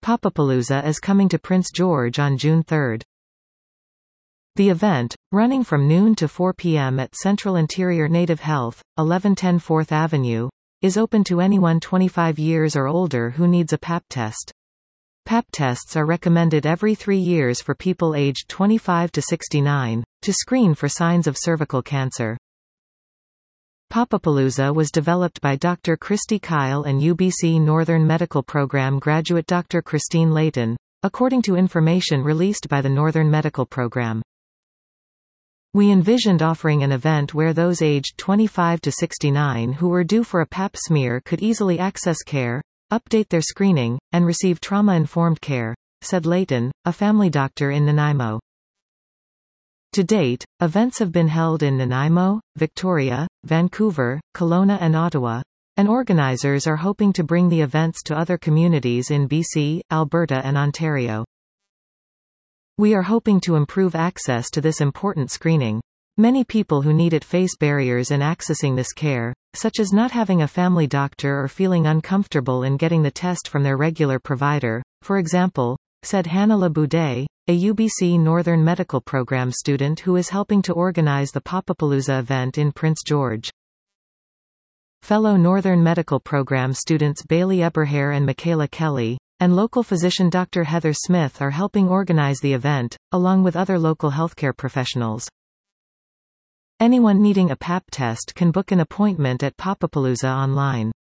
Papapalooza is coming to Prince George on June 3. The event, running from noon to 4 p.m. at Central Interior Native Health, 1110 4th Avenue, is open to anyone 25 years or older who needs a Pap test. Pap tests are recommended every 3 years for people aged 25 to 69, to screen for signs of cervical cancer. Papapalooza was developed by Dr. Christy Kyle and UBC Northern Medical Program graduate Dr. Christine Layton, according to information released by the Northern Medical Program. We envisioned offering an event where those aged 25 to 69 who were due for a Pap smear could easily access care, update their screening, and receive trauma-informed care, said Layton, a family doctor in Nanaimo. To date, events have been held in Nanaimo, Victoria, Vancouver, Kelowna and Ottawa, and organizers are hoping to bring the events to other communities in BC, Alberta and Ontario. We are hoping to improve access to this important screening. Many people who need it face barriers in accessing this care, such as not having a family doctor or feeling uncomfortable in getting the test from their regular provider, for example, said Hannah Laboudet, a UBC Northern Medical Program student who is helping to organize the Papapalooza event in Prince George. Fellow Northern Medical Program students Bailey Eberhair and Michaela Kelly, and local physician Dr. Heather Smith are helping organize the event, along with other local healthcare professionals. Anyone needing a Pap test can book an appointment at Papapalooza online.